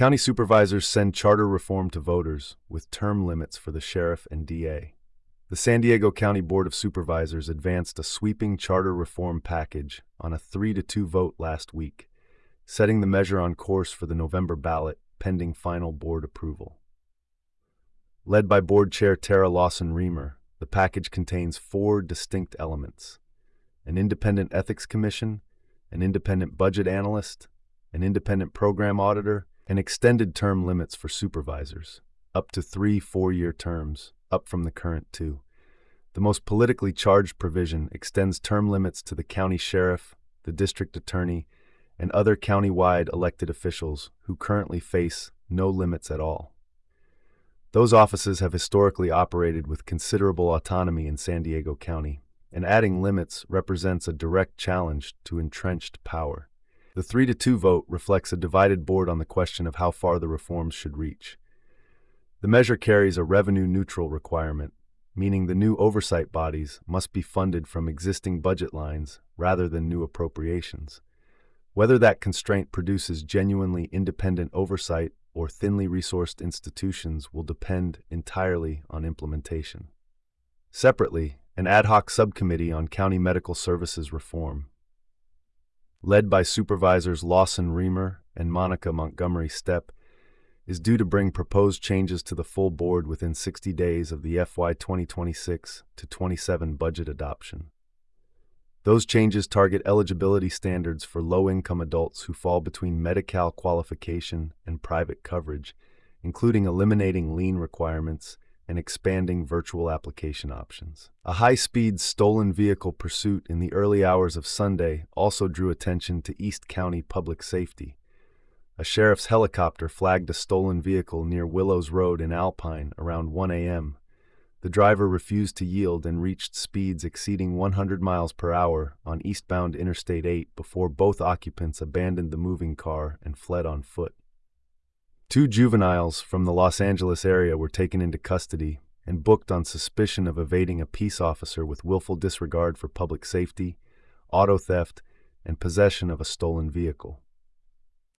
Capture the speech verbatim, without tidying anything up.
County supervisors send charter reform to voters with term limits for the sheriff and D A. The San Diego County Board of Supervisors advanced a sweeping charter reform package on a three to two vote last week, setting the measure on course for the November ballot pending final board approval. Led by Board Chair Tara Lawson-Remer, the package contains four distinct elements: an independent ethics commission, an independent budget analyst, an independent program auditor, and extended term limits for supervisors, up to three four-year terms, up from the current two. The most politically charged provision extends term limits to the county sheriff, the district attorney, and other county-wide elected officials who currently face no limits at all. Those offices have historically operated with considerable autonomy in San Diego County, and adding limits represents a direct challenge to entrenched power. The three to two vote reflects a divided board on the question of how far the reforms should reach. The measure carries a revenue-neutral requirement, meaning the new oversight bodies must be funded from existing budget lines rather than new appropriations. Whether that constraint produces genuinely independent oversight or thinly resourced institutions will depend entirely on implementation. Separately, an ad hoc subcommittee on county medical services reform, led by Supervisors Lawson-Remer and Monica Montgomery Stepp, is due to bring proposed changes to the full board within sixty days of the F Y twenty twenty-six to twenty-seven budget adoption. Those changes target eligibility standards for low-income adults who fall between Medi-Cal qualification and private coverage, including eliminating lien requirements and expanding virtual application options. A high-speed stolen vehicle pursuit in the early hours of Sunday also drew attention to East County Public Safety. A sheriff's helicopter flagged a stolen vehicle near Willows Road in Alpine around one A M The driver refused to yield and reached speeds exceeding one hundred miles per hour on eastbound Interstate eight before both occupants abandoned the moving car and fled on foot. Two juveniles from the Los Angeles area were taken into custody and booked on suspicion of evading a peace officer with willful disregard for public safety, auto theft, and possession of a stolen vehicle.